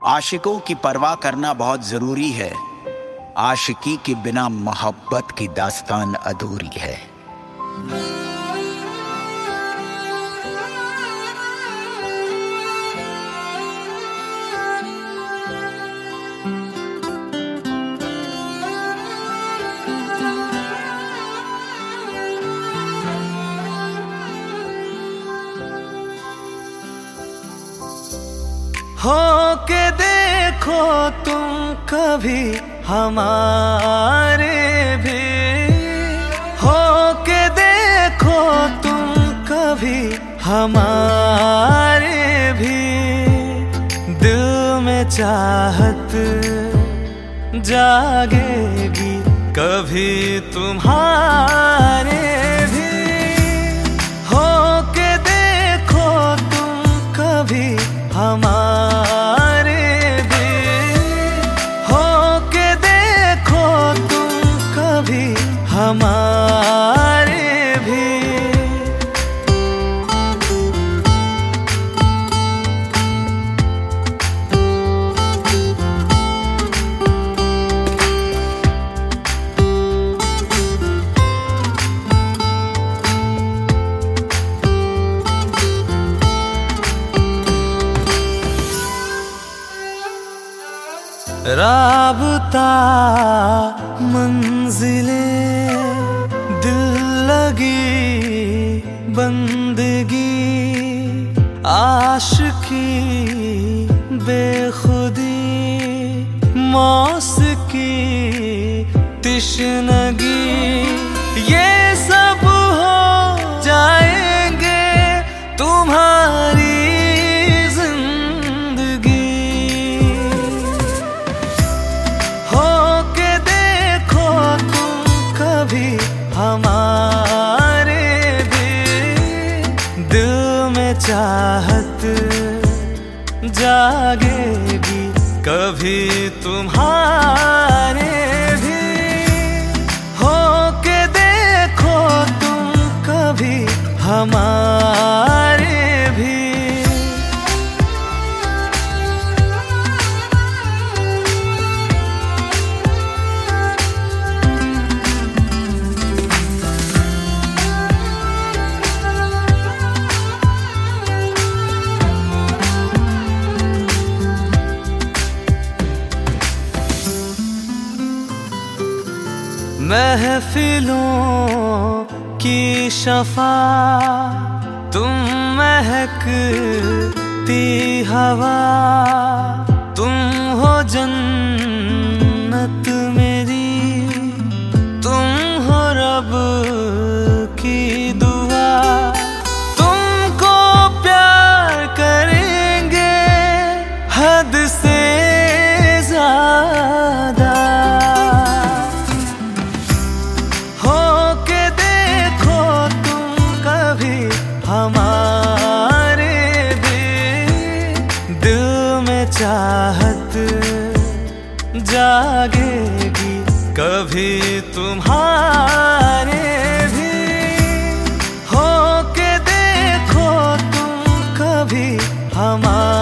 आशिकों की परवाह करना बहुत जरूरी है। आशिकी के बिना मोहब्बत की दास्तान अधूरी है। हो के देखो तुम कभी हमारे भी, हो के देखो तुम कभी हमारे भी। दिल में चाहत जागेगी कभी तुम्हारे भी। हो के देखो तुम कभी हमारे भी, हो के देखो तुम कभी हमारे भी। राबता मंजिलें दिल लगी बंदगी, आशिकी बेखुदी मौसिकी तिश्नगी। ये सब हो जाएंगे तुम्हारी हमारे भी। दिल में चाहत जागेगी कभी तुम्हारे भी। हो के देखो तुम कभी हमारे भी। महफिलों की शफा तुम, महकती हवा तुम हो, जन्नत मेरी तुम हो, रब की दुआ। तुमको प्यार करेंगे हद से ज्यादा। हमारे भी दिल में चाहत जागेगी कभी तुम्हारे भी। हो के देखो तुम कभी हमारे